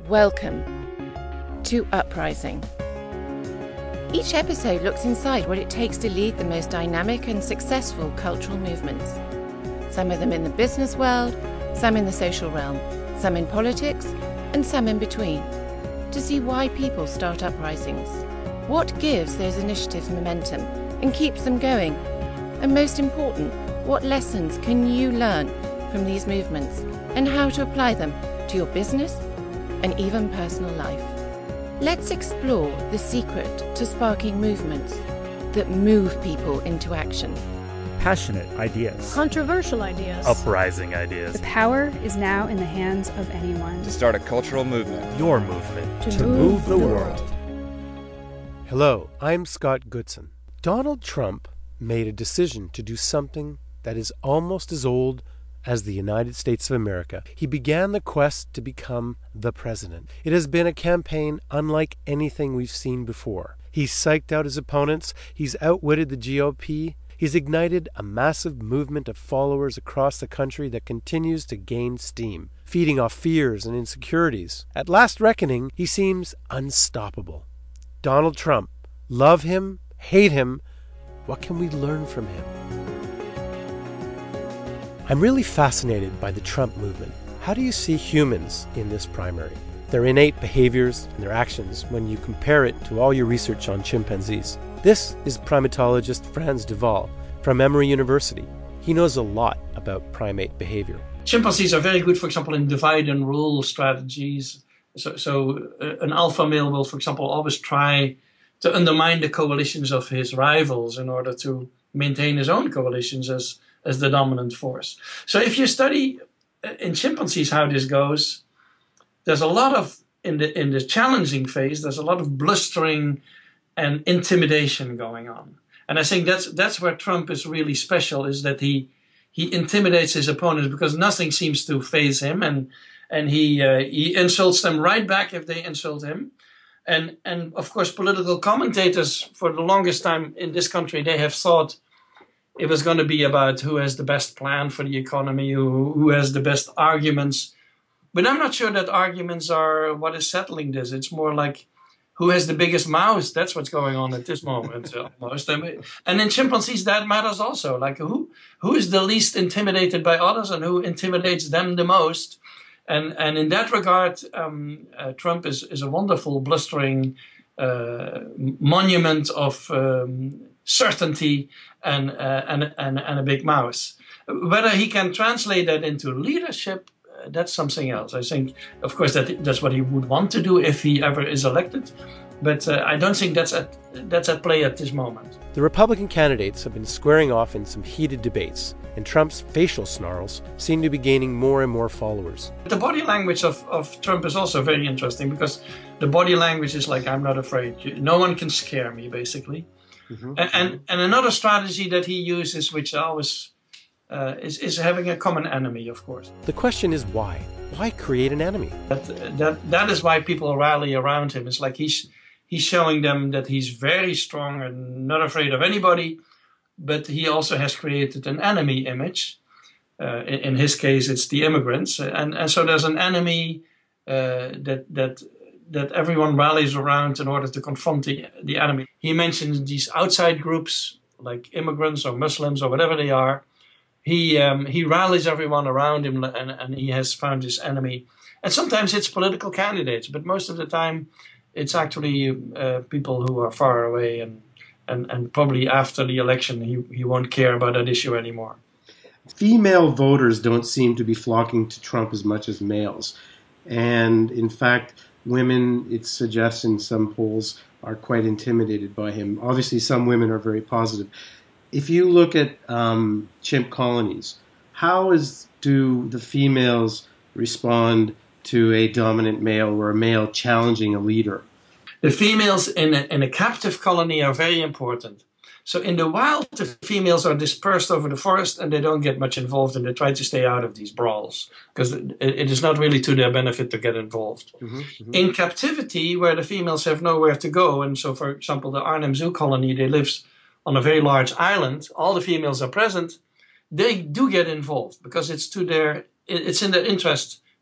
Welcome to Uprising. Each episode looks inside what it takes to lead the most dynamic and successful cultural movements. Some of them in the business world, some in the social realm, some in politics, and some in between. To see why people start uprisings, what gives those initiatives momentum and keeps them going, and most important, what lessons can you learn from these movements and how to apply them to your business and even personal life. Let's explore the secret to sparking movements that move people into action. Passionate ideas. Controversial ideas. Uprising ideas. The power is now in the hands of anyone. To start a cultural movement. Your movement. To move the world. Hello, I'm Scott Goodson. Donald Trump made a decision to do something that is almost as old as the United States of America. He began the quest to become the president. It has been a campaign unlike anything we've seen before. He's psyched out his opponents. He's outwitted the GOP. He's ignited a massive movement of followers across the country that continues to gain steam, feeding off fears and insecurities. At last reckoning, he seems unstoppable. Donald Trump. Love him, hate him. What can we learn from him? I'm really fascinated by the Trump movement. How do you see humans in this primary? Their innate behaviors and their actions when you compare it to all your research on chimpanzees. This is primatologist Frans de Waal from Emory University. He knows a lot about primate behavior. Chimpanzees are very good, for example, in divide and rule strategies. So an alpha male will, for example, always try to undermine the coalitions of his rivals in order to maintain his own coalitions as the dominant force. So if you study in chimpanzees how this goes, there's a lot of, in the challenging phase, there's a lot of blustering and intimidation going on. And I think that's where Trump is really special, is that he intimidates his opponents because nothing seems to faze him, and he insults them right back if they insult him. And of course, political commentators for the longest time in this country, they have thought it was going to be about who has the best plan for the economy, who has the best arguments. But I'm not sure that arguments are what is settling this. It's more like who has the biggest mouth. That's what's going on at this moment almost. And in chimpanzees, that matters also. Like who is the least intimidated by others and who intimidates them the most. And in that regard, Trump is a wonderful, blustering monument of certainty and a big mouth. Whether he can translate that into leadership, that's something else. I think, of course, that's what he would want to do if he ever is elected. But I don't think that's at play at this moment. The Republican candidates have been squaring off in some heated debates, and Trump's facial snarls seem to be gaining more and more followers. The body language of Trump is also very interesting, because the body language is like, I'm not afraid. No one can scare me, basically. Mm-hmm. And another strategy that he uses, which always is having a common enemy, of course. The question is why? Why create an enemy? That is why people rally around him. It's like he's showing them that he's very strong and not afraid of anybody, but he also has created an enemy image. In his case, it's the immigrants. And so there's an enemy that everyone rallies around in order to confront the enemy. He mentions these outside groups, like immigrants or Muslims or whatever they are. He rallies everyone around him, and he has found his enemy. And sometimes it's political candidates, but most of the time it's actually people who are far away, and probably after the election he won't care about that issue anymore. Female voters don't seem to be flocking to Trump as much as males. And in fact, women, it suggests in some polls, are quite intimidated by him. Obviously, some women are very positive. If you look at chimp colonies, how do the females respond to a dominant male or a male challenging a leader? The females in a captive colony are very important. So in the wild, the females are dispersed over the forest and they don't get much involved, and they try to stay out of these brawls because it is not really to their benefit to get involved. Mm-hmm, mm-hmm. In captivity, where the females have nowhere to go, and so, for example, the Arnhem Zoo colony, they live on a very large island, all the females are present, they do get involved because it's in their interest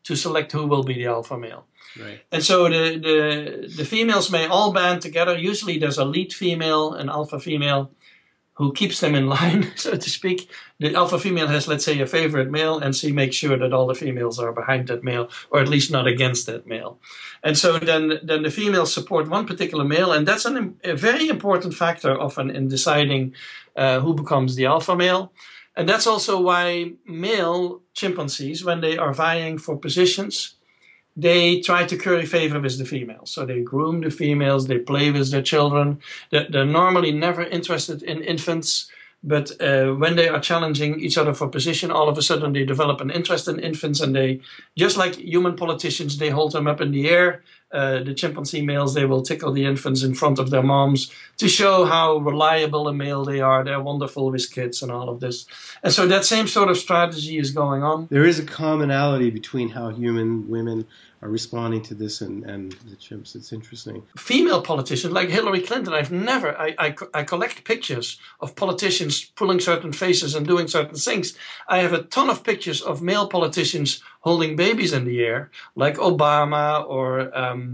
to select who will be the alpha male. Right. And so the females may all band together. Usually there's a lead female, an alpha female, who keeps them in line, so to speak. The alpha female has, let's say, a favorite male, and she makes sure that all the females are behind that male, or at least not against that male. And so then the females support one particular male, and that's a very important factor often in deciding who becomes the alpha male. And that's also why male chimpanzees, when they are vying for positions, they try to curry favor with the females. So they groom the females, they play with their children. They're normally never interested in infants, but when they are challenging each other for position, all of a sudden they develop an interest in infants, and they, just like human politicians, they hold them up in the air. The chimpanzee males, they will tickle the infants in front of their moms to show how reliable a male they are. They're wonderful with kids and all of this. And so that same sort of strategy is going on. There is a commonality between how human women are responding to this and the chimps. It's interesting. Female politicians like Hillary Clinton, I collect pictures of politicians pulling certain faces and doing certain things. I have a ton of pictures of male politicians holding babies in the air, like Obama or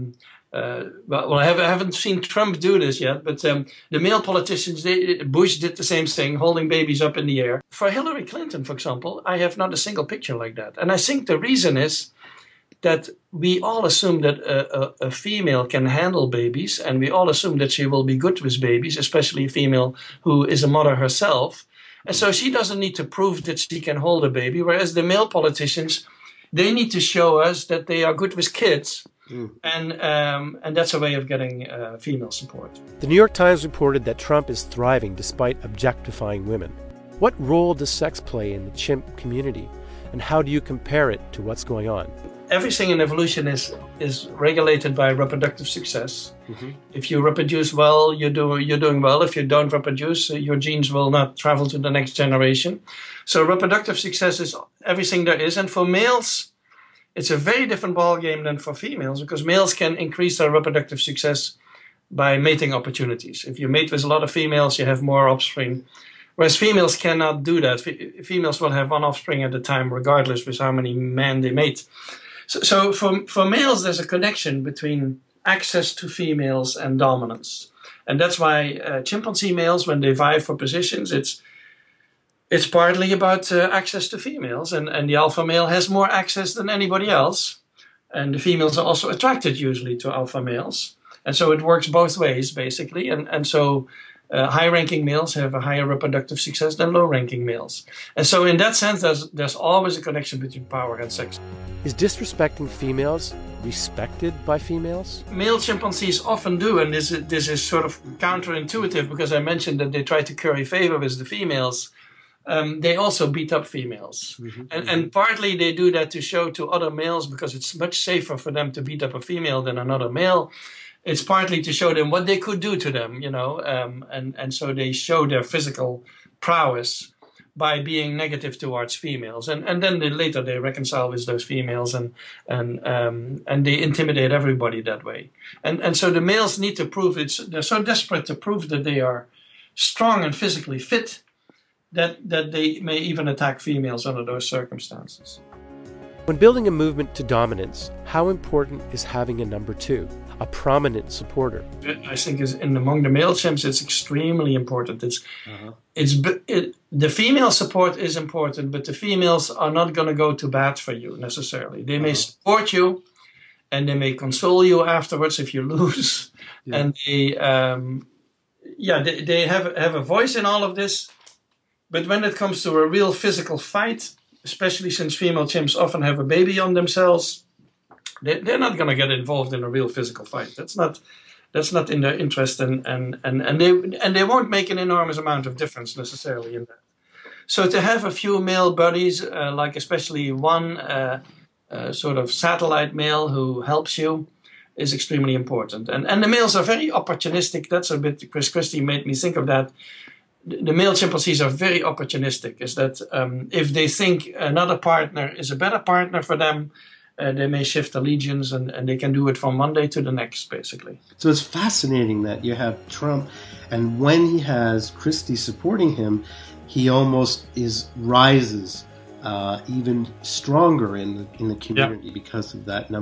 I haven't seen Trump do this yet, but the male politicians, Bush did the same thing, holding babies up in the air. For Hillary Clinton, for example, I have not a single picture like that. And I think the reason is that we all assume that a female can handle babies, and we all assume that she will be good with babies, especially a female who is a mother herself. And so she doesn't need to prove that she can hold a baby, whereas the male politicians, they need to show us that they are good with kids. And that's a way of getting female support. The New York Times reported that Trump is thriving despite objectifying women. What role does sex play in the chimp community, and how do you compare it to what's going on? Everything in evolution is regulated by reproductive success. Mm-hmm. If you reproduce well, you're doing well. If you don't reproduce, your genes will not travel to the next generation. So reproductive success is everything there is. And for males, it's a very different ballgame than for females, because males can increase their reproductive success by mating opportunities. If you mate with a lot of females, you have more offspring. Whereas females cannot do that. Females will have one offspring at a time, regardless with how many men they mate. So for males, there's a connection between access to females and dominance. And that's why chimpanzee males, when they vie for positions, it's partly about access to females. And the alpha male has more access than anybody else. And the females are also attracted usually to alpha males. And so it works both ways, basically. And so high-ranking males have a higher reproductive success than low-ranking males. And so in that sense, there's always a connection between power and sex. Is disrespecting females respected by females? Male chimpanzees often do, and this is sort of counterintuitive, because I mentioned that they try to curry favor with the females. They also beat up females. Mm-hmm. And partly they do that to show to other males, because it's much safer for them to beat up a female than another male. It's partly to show them what they could do to them, and so they show their physical prowess by being negative towards females, and then later they reconcile with those females, and they intimidate everybody that way, and so the males need to prove they're so desperate to prove that they are strong and physically fit that they may even attack females under those circumstances. When building a movement to dominance, how important is having a number two, a prominent supporter? I think among the male chimps, it's extremely important. The female support is important, but the females are not going to go to bat for you necessarily. They may support you, and they may console you afterwards if you lose. Yeah. And they have a voice in all of this. But when it comes to a real physical fight, especially since female chimps often have a baby on themselves, they're not going to get involved in a real physical fight. That's not in their interest, and they won't make an enormous amount of difference necessarily in that. So to have a few male buddies, like especially one sort of satellite male who helps you, is extremely important. And the males are very opportunistic. That's a bit, Chris Christie made me think of that. The male chimpanzees are very opportunistic, is that if they think another partner is a better partner for them, they may shift allegiance, and they can do it from one day to the next, basically. So it's fascinating that you have Trump, and when he has Christie supporting him, he almost rises even stronger in the community because of that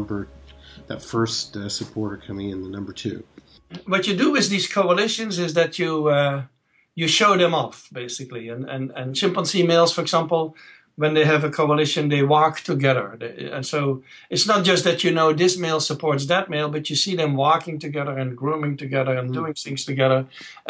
first supporter coming in, the number two. What you do with these coalitions is that you show them off, basically. And chimpanzee males, for example, when they have a coalition, they walk together. And so it's not just that this male supports that male, but you see them walking together and grooming together and doing things together.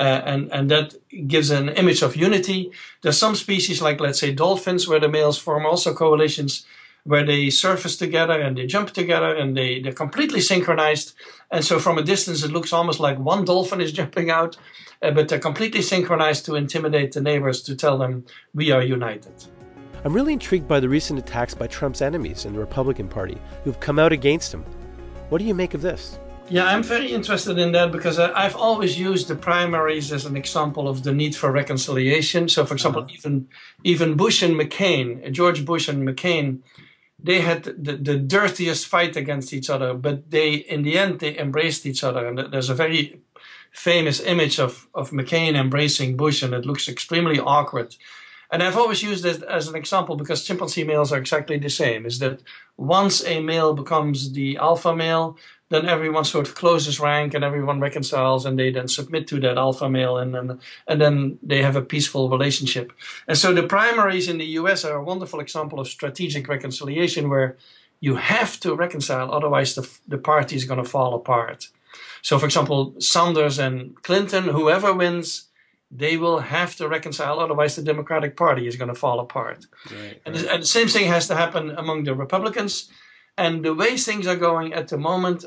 And that gives an image of unity. There's some species, like let's say dolphins, where the males form also coalitions where they surface together and they jump together and they're completely synchronized. And so from a distance, it looks almost like one dolphin is jumping out, but they're completely synchronized to intimidate the neighbors, to tell them we are united. I'm really intrigued by the recent attacks by Trump's enemies in the Republican Party who've come out against him. What do you make of this? Yeah, I'm very interested in that because I've always used the primaries as an example of the need for reconciliation. So, for example, even Bush and McCain, George Bush and McCain, they had the dirtiest fight against each other, but in the end, they embraced each other. And there's a very famous image of McCain embracing Bush, and it looks extremely awkward. And I've always used it as an example because chimpanzee males are exactly the same, is that once a male becomes the alpha male, then everyone sort of closes rank and everyone reconciles and they then submit to that alpha male and then they have a peaceful relationship. And so the primaries in the US are a wonderful example of strategic reconciliation where you have to reconcile, otherwise the party is going to fall apart. So for example, Sanders and Clinton, whoever wins, they will have to reconcile, otherwise the Democratic Party is going to fall apart. Right. And the same thing has to happen among the Republicans. And the way things are going at the moment,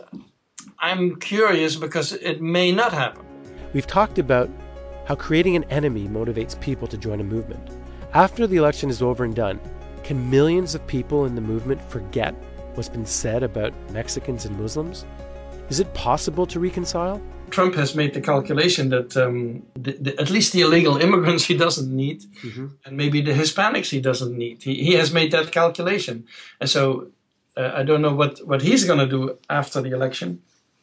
I'm curious because it may not happen. We've talked about how creating an enemy motivates people to join a movement. After the election is over and done, can millions of people in the movement forget what's been said about Mexicans and Muslims? Is it possible to reconcile? Trump has made the calculation that at least the illegal immigrants he doesn't need, and maybe the Hispanics he doesn't need. He has made that calculation. And so I don't know what he's going to do after the election.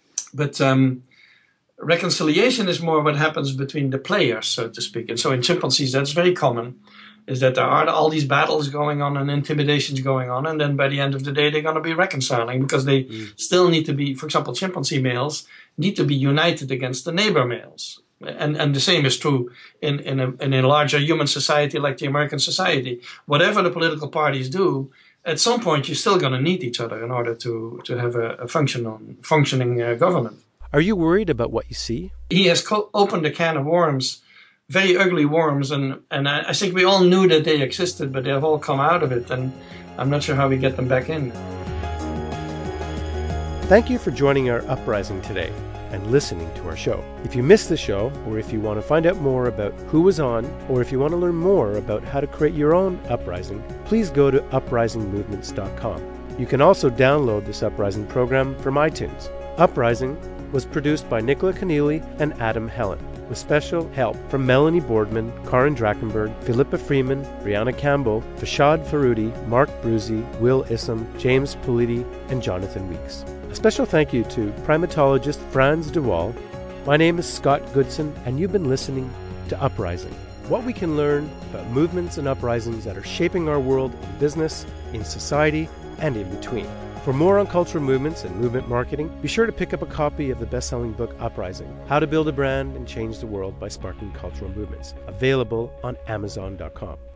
But reconciliation is more what happens between the players, so to speak. And so in chimpanzees, that's very common, is that there are all these battles going on and intimidations going on. And then by the end of the day, they're going to be reconciling because they still need to be, for example, chimpanzee males need to be united against the neighbor males. And the same is true in a larger human society like the American society. Whatever the political parties do, at some point you're still going to need each other in order to have a functioning government. Are you worried about what you see? He has opened a can of worms, very ugly worms, and I think we all knew that they existed, but they have all come out of it, and I'm not sure how we get them back in. Thank you for joining our Uprising today and listening to our show. If you missed the show, or if you want to find out more about who was on, or if you want to learn more about how to create your own Uprising, please go to uprisingmovements.com. You can also download this Uprising program from iTunes. Uprising was produced by Nicola Keneally and Adam Helen, with special help from Melanie Boardman, Karin Drachenberg, Philippa Freeman, Brianna Campbell, Fashad Faroudi, Mark Bruzy, Will Issam, James Politi, and Jonathan Weeks. A special thank you to primatologist Frans de Waal. My name is Scott Goodson, and you've been listening to Uprising. What we can learn about movements and uprisings that are shaping our world in business, in society, and in between. For more on cultural movements and movement marketing, be sure to pick up a copy of the best-selling book Uprising, How to Build a Brand and Change the World by Sparking Cultural Movements, available on Amazon.com.